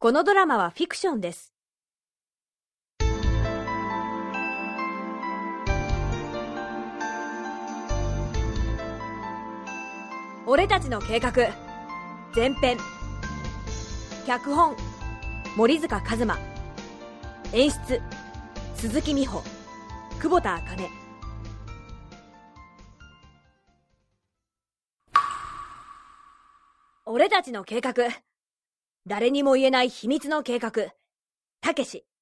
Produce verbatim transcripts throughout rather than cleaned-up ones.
このドラマはフィクションです。俺たちの計画前編。脚本森塚一馬、演出鈴木美穂、久保田茜。俺たちの計画、誰にも言えない秘密の計画、たけし。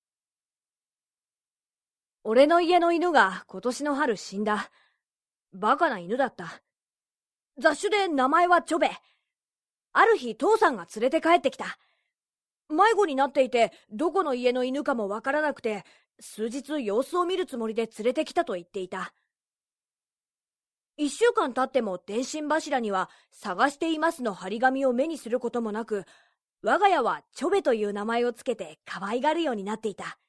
俺の家の犬が今年の春死んだ。バカな犬だった。雑種で名前はチョベ。ある日父さんが連れて帰ってきた。迷子になっていてどこの家の犬かもわからなくて、数日様子を見るつもりで連れてきたと言っていた。一週間経っても電信柱には探していますの張り紙を目にすることもなく、我が家はチョベという名前をつけて可愛がるようになっていた。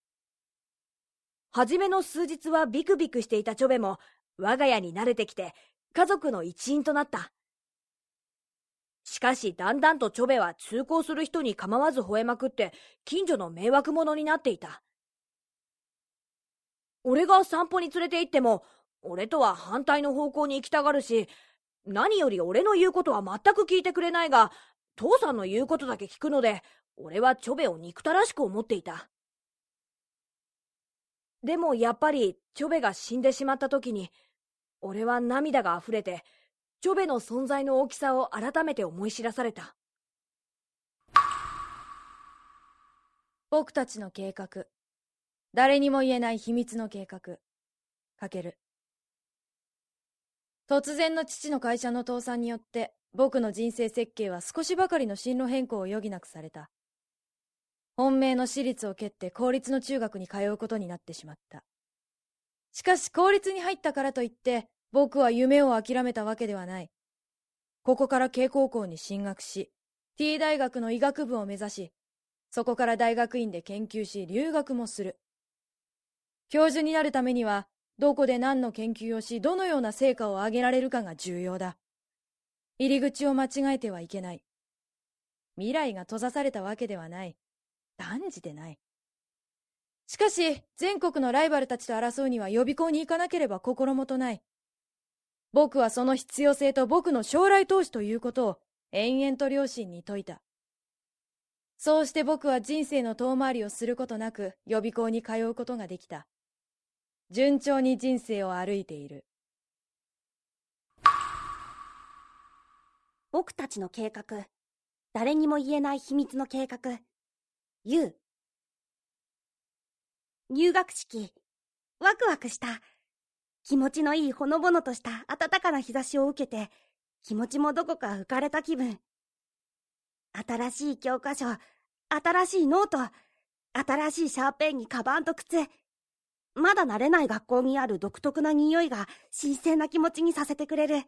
初めの数日はビクビクしていたチョベも我が家に慣れてきて家族の一員となった。しかしだんだんとチョベは通行する人に構わず吠えまくって近所の迷惑者になっていた。俺が散歩に連れて行っても俺とは反対の方向に行きたがるし、何より俺の言うことは全く聞いてくれないが、父さんの言うことだけ聞くので俺はチョベを憎たらしく思っていた。でもやっぱりチョベが死んでしまった時に俺は涙があふれてチョベの存在の大きさを改めて思い知らされた。 僕たちの計画、誰にも言えない秘密の計画、かける。突然の父の会社の倒産によって僕の人生設計は少しばかりの進路変更を余儀なくされた。本命の私立を蹴って公立の中学に通うことになってしまった。しかし公立に入ったからといって僕は夢を諦めたわけではない。ここから慶高校に進学し、T 大学の医学部を目指し、そこから大学院で研究し留学もする。教授になるためにはどこで何の研究をしどのような成果を上げられるかが重要だ。入り口を間違えてはいけない。未来が閉ざされたわけではない。断じてない。しかし全国のライバルたちと争うには予備校に行かなければ心もとない。僕はその必要性と僕の将来投資ということを延々と両親に説いた。そうして僕は人生の遠回りをすることなく予備校に通うことができた。順調に人生を歩いている。 僕たちの計画、誰にも言えない秘密の計画、ユウ。入学式、ワクワクした。気持ちのいいほのぼのとした暖かな日差しを受けて、気持ちもどこか浮かれた気分。新しい教科書、新しいノート、新しいシャーペンにカバンと靴。まだ慣れない学校にある独特な匂いが新鮮な気持ちにさせてくれる。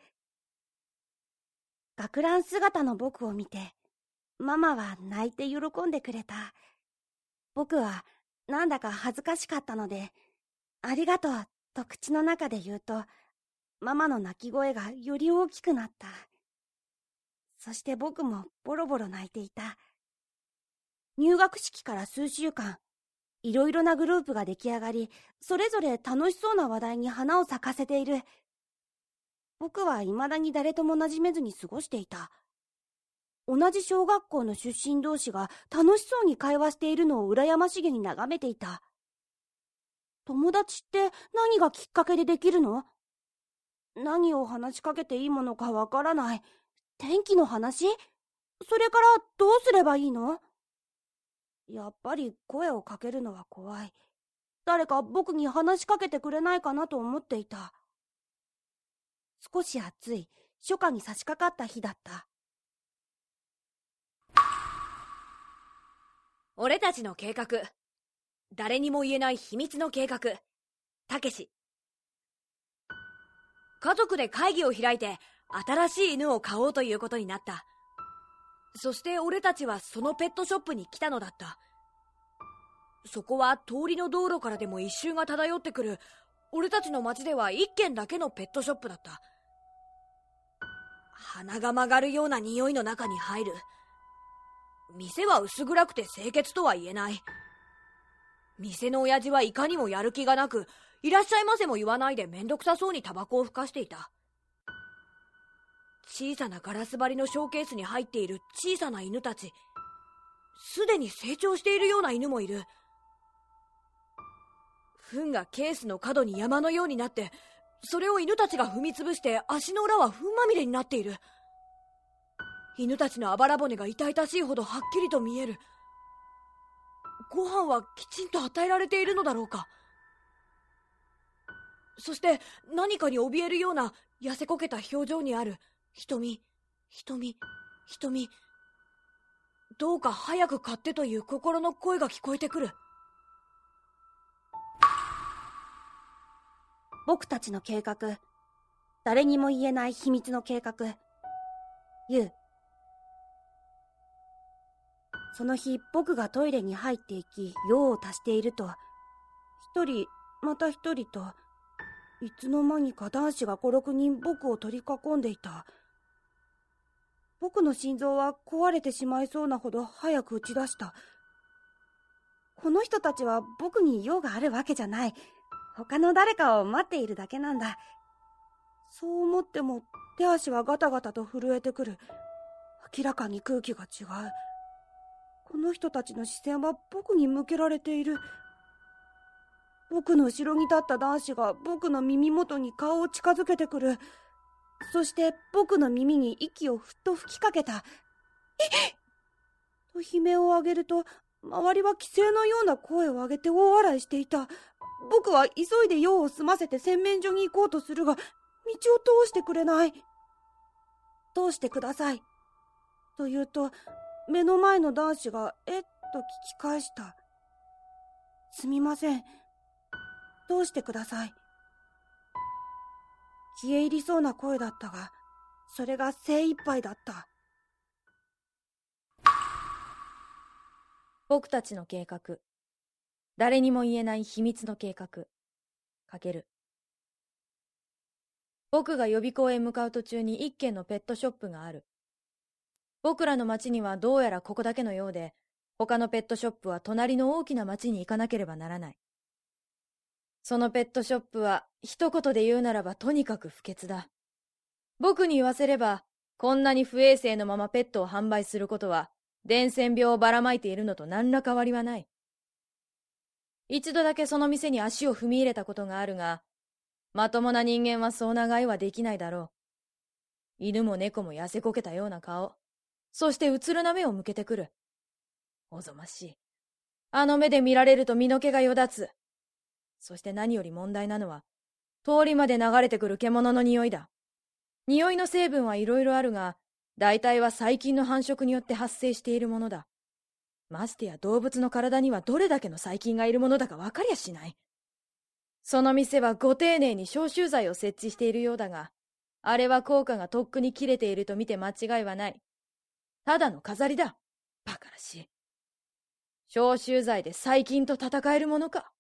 学ラン姿の僕を見て、ママは泣いて喜んでくれた。僕はなんだか恥ずかしかったので、ありがとうと口の中で言うと、ママの泣き声がより大きくなった。そして僕もボロボロ泣いていた。入学式から数週間、いろいろなグループが出来上がり、それぞれ楽しそうな話題に花を咲かせている。僕は未だに誰とも馴染めずに過ごしていた。同じ小学校の出身同士が楽しそうに会話しているのを羨ましげに眺めていた。友達って何がきっかけでできるの？何を話しかけていいものかわからない。天気の話？それからどうすればいいの？やっぱり声をかけるのは怖い。誰か僕に話しかけてくれないかなと思っていた。少し暑い初夏に差し掛かった日だった。 俺たちの計画、誰にも言えない秘密の計画、たけし。家族で会議を開いて新しい犬を飼おうということになった。そして俺たちはそのペットショップに来たのだった。そこは通りの道路からでも一臭が漂ってくる、俺たちの町では一軒だけのペットショップだった。鼻が曲がるような匂いの中に入る。 店は薄暗くて清潔とは言えない。店の親父はいかにもやる気がなく、いらっしゃいませも言わないでめんどくさそうにタバコをふかしていた。小さなガラス張りのショーケースに入っている小さな犬たち、すでに成長しているような犬もいる。糞がケースの角に山のようになって、それを犬たちが踏みつぶして足の裏は糞まみれになっている。犬たちのあばら骨が痛々しいほどはっきりと見える。ご飯はきちんと与えられているのだろうか。そして何かに怯えるような痩せこけた表情にある瞳、瞳、瞳。どうか早く買ってという心の声が聞こえてくる。 僕たちの計画、誰にも言えない秘密の計画。ユウ。その日、僕がトイレに入っていき、用を足していると、一人、また一人と、いつの間にか男子が五六人僕を取り囲んでいた。僕の心臓は壊れてしまいそうなほど早く打ち出した。この人たちは僕に用があるわけじゃない。他の誰かを待っているだけなんだ。そう思っても手足はガタガタと震えてくる。明らかに空気が違う。この人たちの視線は僕に向けられている。僕の後ろに立った男子が僕の耳元に顔を近づけてくる。そして僕の耳に息をふっと吹きかけた。えっと悲鳴を上げると、周りは奇声のような声を上げて大笑いしていた。僕は急いで用を済ませて洗面所に行こうとするが、道を通してくれない。通してください。と言うと、目の前の男子がえっと聞き返した。すみません。通してください。消え入りそうな声だったが、それが精一杯だった。 僕たちの計画。誰にも言えない秘密の計画。かける。僕が予備校へ向かう途中に一軒のペットショップがある。僕らの町にはどうやらここだけのようで、他のペットショップは隣の大きな町に行かなければならない。そのペットショップは一言で言うならばとにかく不潔だ。僕に言わせれば、こんなに不衛生のままペットを販売することは、伝染病をばらまいているのと何ら変わりはない。一度だけその店に足を踏み入れたことがあるが、まともな人間はそう長居はできないだろう。犬も猫も痩せこけたような顔。そしてうつるな目を向けてくる。おぞましい。あの目で見られると身の毛がよだつ。そして何より問題なのは、通りまで流れてくる獣の匂いだ。匂いの成分はいろいろあるが、大体は細菌の繁殖によって発生しているものだ。ましてや動物の体にはどれだけの細菌がいるものだか分かりゃしない。その店はご丁寧に消臭剤を設置しているようだが、あれは効果がとっくに切れていると見て間違いはない。ただの飾りだ。バカらしい。消臭剤で細菌と戦えるものか。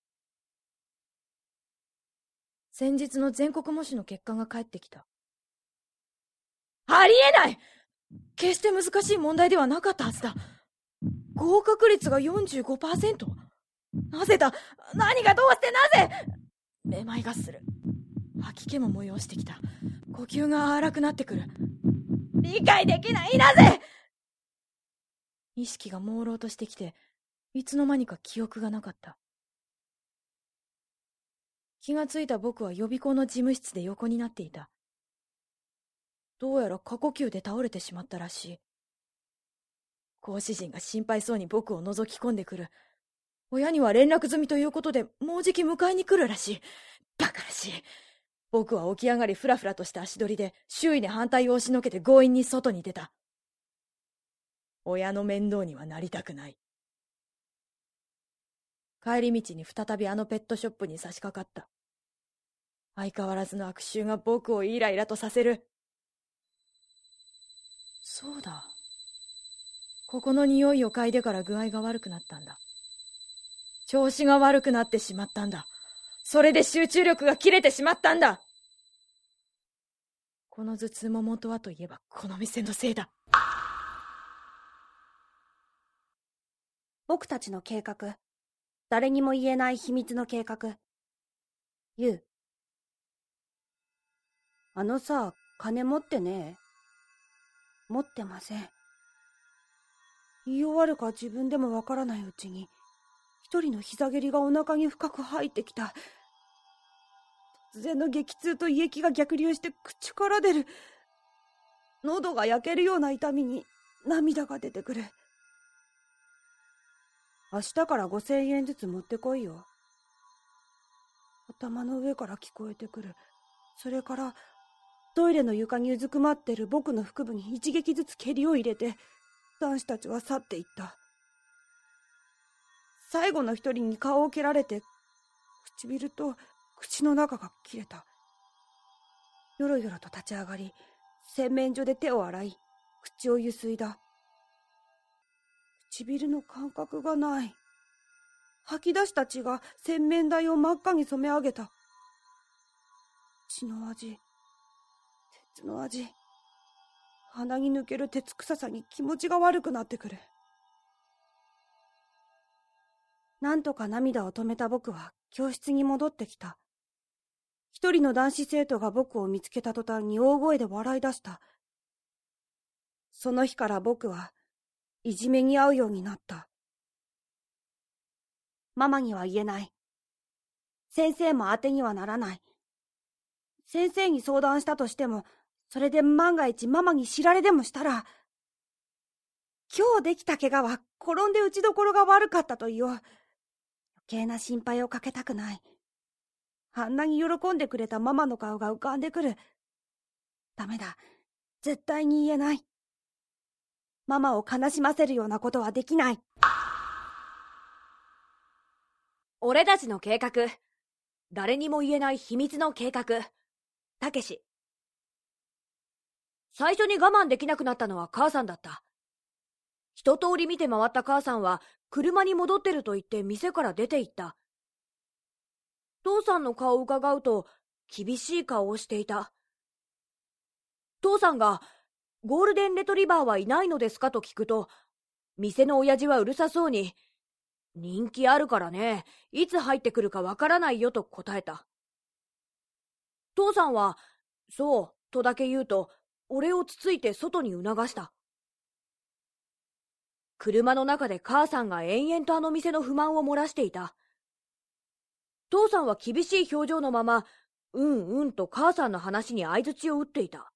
先日の全国模試の結果が返ってきた。ありえない！決して難しい問題ではなかったはずだ。合格率が よんじゅうごパーセント？ なぜだ？何がどうしてなぜ？めまいがする。吐き気も催してきた。呼吸が荒くなってくる。理解できない！なぜ？意識が朦朧としてきて、いつの間にか記憶がなかった。気がついた僕は予備校の事務室で横になっていた。どうやら過呼吸で倒れてしまったらしい。講師陣が心配そうに僕を覗き込んでくる。親には連絡済みということでもうじき迎えに来るらしい。バカらしい。僕は起き上がりフラフラとした足取りで周囲で反対を押しのけて強引に外に出た。親の面倒にはなりたくない。帰り道に再びあのペットショップに差し掛かった。相変わらずの悪臭が僕をイライラとさせる。そうだ。ここの匂いを嗅いでから具合が悪くなったんだ。調子が悪くなってしまったんだ。それで集中力が切れてしまったんだ。この頭痛も元はといえばこの店のせいだ。 僕たちの計画。誰にも言えない秘密の計画。ユウ。あのさ、金持ってねえ。持ってません。言い終わるか自分でもわからないうちに、一人の膝蹴りがお腹に深く入ってきた。突然の激痛と胃液が逆流して口から出る。喉が焼けるような痛みに涙が出てくる。明日からごせんえんずつ持ってこいよ。頭の上から聞こえてくる。それからトイレの床にうずくまってる僕の腹部に一撃ずつ蹴りを入れて、男子たちは去っていった。最後の一人に顔を蹴られて、唇と口の中が切れた。よろよろと立ち上がり、洗面所で手を洗い、口をゆすいだ。唇の感覚がない。吐き出した血が洗面台を真っ赤に染め上げた。血の味、鉄の味。鼻に抜ける鉄臭さに気持ちが悪くなってくる。なんとか涙を止めた僕は教室に戻ってきた。一人の男子生徒が僕を見つけた途端に大声で笑い出した。その日から僕はいじめに遭うようになった。ママには言えない。先生も当てにはならない。先生に相談したとしても、それで万が一ママに知られでもしたら、今日できた怪我は転んで打ちどころが悪かったと言おう。余計な心配をかけたくない。あんなに喜んでくれたママの顔が浮かんでくる。ダメだ。絶対に言えない。ママを悲しませるようなことはできない。 俺たちの計画。誰にも言えない秘密の計画。たけし。最初に我慢できなくなったのは母さんだった。一通り見て回った母さんは車に戻ってると言って店から出て行った。父さんの顔を伺うと厳しい顔をしていた。父さんがゴールデンレトリバーはいないのですかと聞くと、店の親父はうるさそうに、人気あるからね、いつ入ってくるかわからないよと答えた。父さんは、そうとだけ言うと、俺をつついて外に促した。車の中で母さんが延々とあの店の不満を漏らしていた。父さんは厳しい表情のまま、うんうんと母さんの話に相槌を打っていた。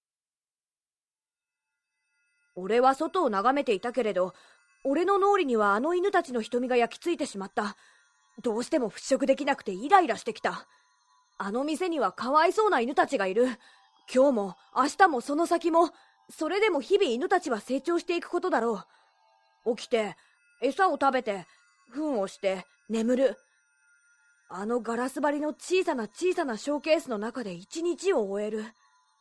俺は外を眺めていたけれど、俺の脳裏にはあの犬たちの瞳が焼き付いてしまった。どうしても払拭できなくてイライラしてきた。あの店にはかわいそうな犬たちがいる。今日も明日もその先も、それでも日々犬たちは成長していくことだろう。起きて、餌を食べて、糞をして、眠る。あのガラス張りの小さな小さなショーケースの中で一日を終える。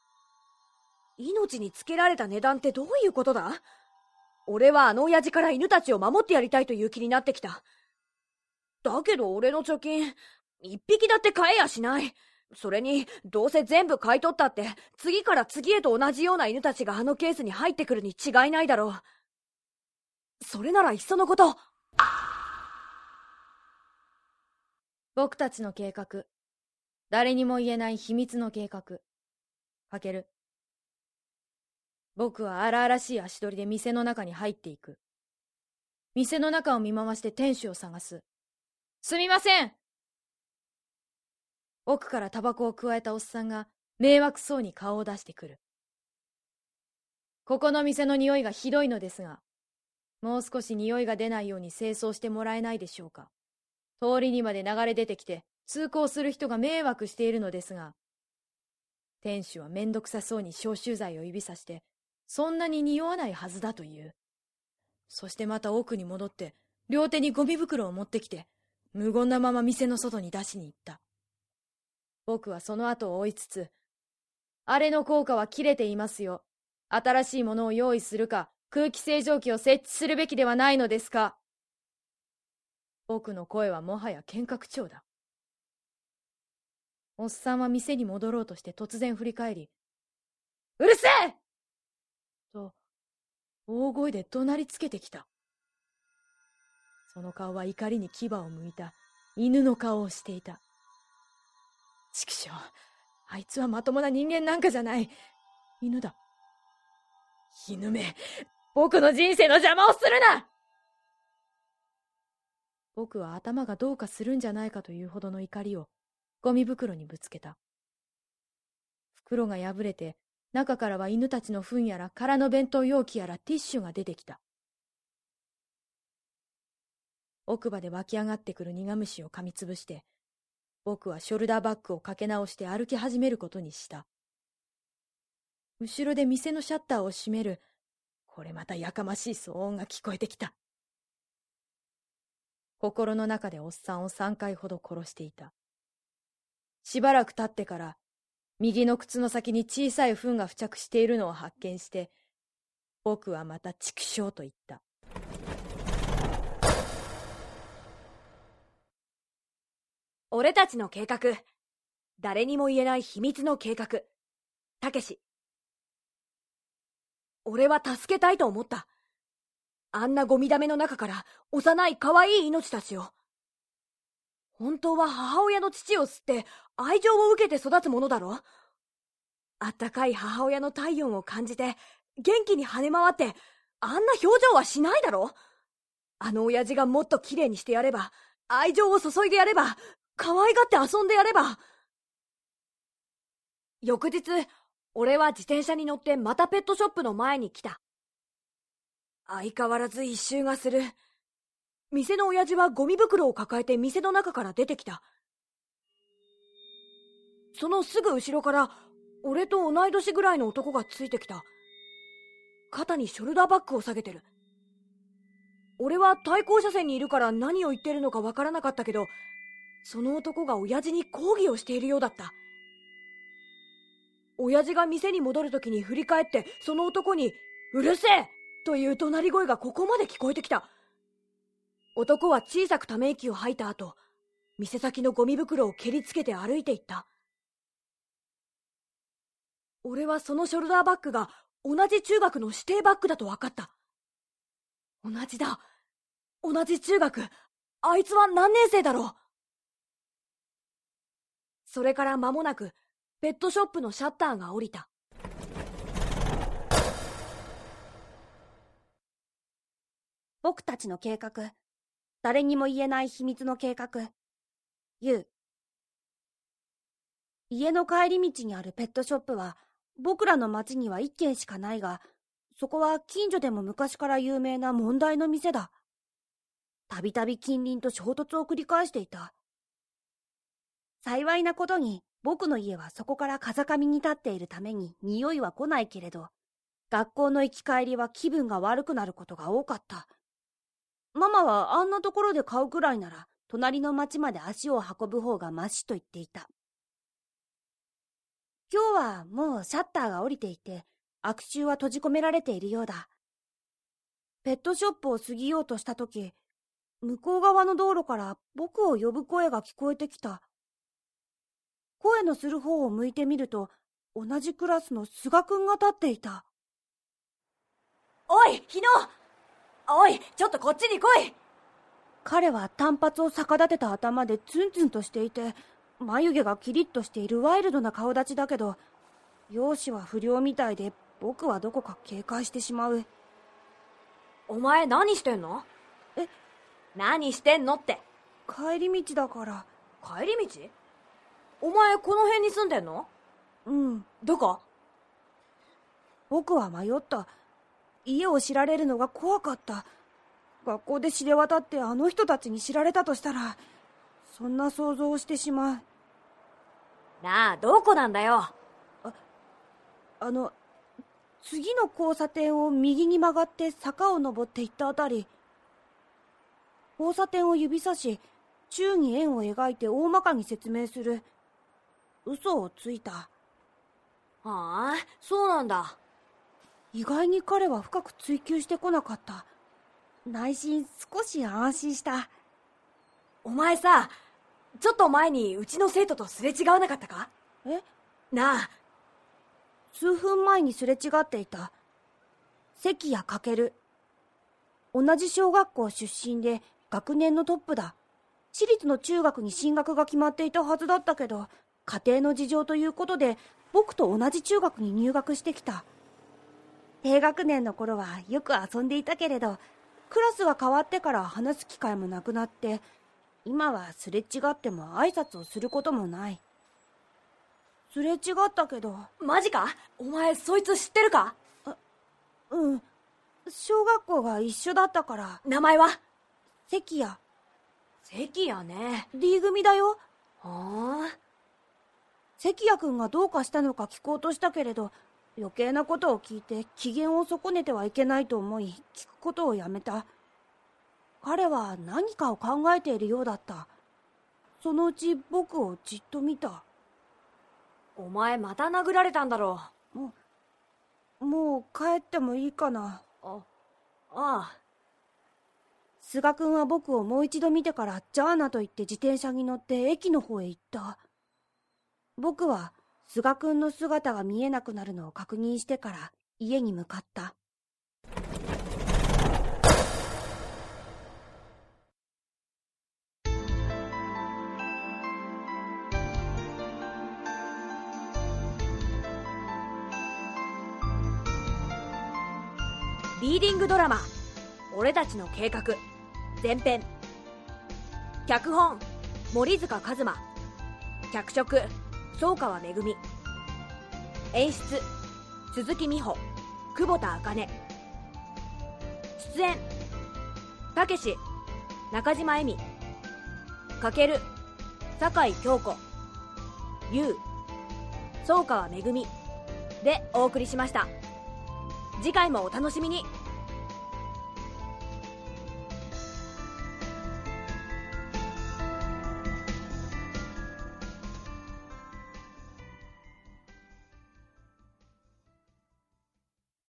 命につけられた値段ってどういうことだ？俺はあの親父から犬たちを守ってやりたいという気になってきた。だけど俺の貯金、一匹だって買えやしない。それに、どうせ全部買い取ったって、次から次へと同じような犬たちがあのケースに入ってくるに違いないだろう。それならいっそのこと。 僕たちの計画。誰にも言えない秘密の計画。かける。僕は荒々しい足取りで店の中に入っていく。店の中を見回して店主を探す。すみません。奥からタバコをくわえたおっさんが迷惑そうに顔を出してくる。ここの店の匂いがひどいのですが、もう少し匂いが出ないように清掃してもらえないでしょうか。通りにまで流れ出てきて通行する人が迷惑しているのですが、店主はめんどくさそうに消臭剤を指さして、そんなに匂わないはずだという。そしてまた奥に戻って、両手にゴミ袋を持ってきて、無言なまま店の外に出しに行った。僕はその後を追いつつ、あれの効果は切れていますよ。新しいものを用意するか、空気清浄機を設置するべきではないのですか。僕の声はもはや喧嘩口調だ。おっさんは店に戻ろうとして突然振り返り、うるせえと、大声で怒鳴りつけてきた。 その顔は怒りに牙をむいた犬の顔をしていた。畜生、あいつはまともな人間なんかじゃない。犬だ。犬め、僕の人生の邪魔をするな！僕は頭がどうかするんじゃないかというほどの怒りをゴミ袋にぶつけた。袋が破れて、中からは犬たちの糞やら空の弁当容器やらティッシュが出てきた。奥歯で湧き上がってくる苦虫を噛みつぶして、僕はショルダーバッグをかけ直して歩き始めることにした。後ろで店のシャッターを閉める、これまたやかましい騒音が聞こえてきた。心の中でおっさんを三回ほど殺していた。しばらく経ってから、右の靴の先に小さい糞が付着しているのを発見して、僕はまた畜生と言った。 俺たちの計画。誰にも言えない秘密の計画。たけし。俺は助けたいと思った。あんなゴミ溜めの中から幼い可愛い命たちを。本当は母親の乳を吸って愛情を受けて育つものだろ。あったかい母親の体温を感じて元気に跳ね回ってあんな表情はしないだろ。あの親父がもっと綺麗にしてやれば、愛情を注いでやれば、可愛がって遊んでやれば。翌日、俺は自転車に乗ってまたペットショップの前に来た。相変わらず一周がする。店の親父はゴミ袋を抱えて店の中から出てきた。そのすぐ後ろから俺と同い年ぐらいの男がついてきた。肩にショルダーバッグを下げてる。俺は対向車線にいるから何を言ってるのかわからなかったけど、その男が親父に抗議をしているようだった。親父が店に戻るときに振り返ってその男に「うるせえ!」という怒鳴り声がここまで聞こえてきた。男は小さくため息を吐いた後、店先のゴミ袋を蹴りつけて歩いていった。俺はそのショルダーバッグが同じ中学の指定バッグだと分かった。同じだ。同じ中学。あいつは何年生だろう。それから間もなくペットショップのシャッターが降りた。 僕たちの計画。誰にも言えない秘密の計画。ユウ。家の帰り道にあるペットショップは僕らの町には一軒しかないが、そこは近所でも昔から有名な問題の店だ。たびたび近隣と衝突を繰り返していた。幸いなことに僕の家はそこから風上に立っているために匂いは来ないけれど、学校の行き帰りは気分が悪くなることが多かった。ママはあんなところで買うくらいなら隣の町まで足を運ぶ方がましと言っていた。今日はもうシャッターが降りていて、悪臭は閉じ込められているようだ。ペットショップを過ぎようとしたとき、向こう側の道路から僕を呼ぶ声が聞こえてきた。声のする方を向いてみると、同じクラスの菅くんが立っていた。 おい、日野！おい、ちょっとこっちに来い！ 彼は短髪を逆立てた頭でツンツンとしていて、眉毛がキリッとしているワイルドな顔立ちだけど、容姿は不良みたいで僕はどこか警戒してしまう。 お前何してんの？ え？ 何してんのって。 帰り道だから。 帰り道？お前この辺に住んでんの？ うん。 どこ？ 僕は迷った。家を知られるのが怖かった。学校で知れ渡ってあの人たちに知られたとしたら、そんな想像をしてしまう。 なあ、どこなんだよ。 あ、あの、次の交差点を右に曲がって坂を登っていったあたり。交差点を指さし、宙に円を描いて大まかに説明する。嘘をついた。はあ、そうなんだ。 意外に彼は深く追求してこなかった。内心少し安心した。 お前さ、ちょっと前にうちの生徒とすれ違わなかったか？ え？ なあ。 数分前にすれ違っていた。関谷翔。同じ小学校出身で学年のトップだ。私立の中学に進学が決まっていたはずだったけど、家庭の事情ということで僕と同じ中学に入学してきた。低学年の頃はよく遊んでいたけれど、クラスが変わってから話す機会もなくなって、今はすれ違っても挨拶をすることもない。すれ違ったけど。 マジか？お前そいつ知ってるか？ あ、うん。小学校が一緒だったから。 名前は？ 関谷。 関谷ね。 D 組だよ。 はあ。 関谷君がどうかしたのか聞こうとしたけれど、余計なことを聞いて機嫌を損ねてはいけないと思い、聞くことをやめた。彼は何かを考えているようだった。そのうち僕をじっと見た。 お前また殴られたんだろう。もう、もう帰ってもいいかな。 あ、ああ。 菅君は僕をもう一度見てからじゃあなと言って自転車に乗って駅の方へ行った。僕は菅君の姿が見えなくなるのを確認してから家に向かった。 リーディングドラマ「俺たちの計画」前編。脚本森塚一馬、脚色総川めぐみ、演出鈴木美穂、久保田茜、出演たけし、中島恵美、かける酒井京子、ゆう、総川めぐみでお送りしました。次回もお楽しみに。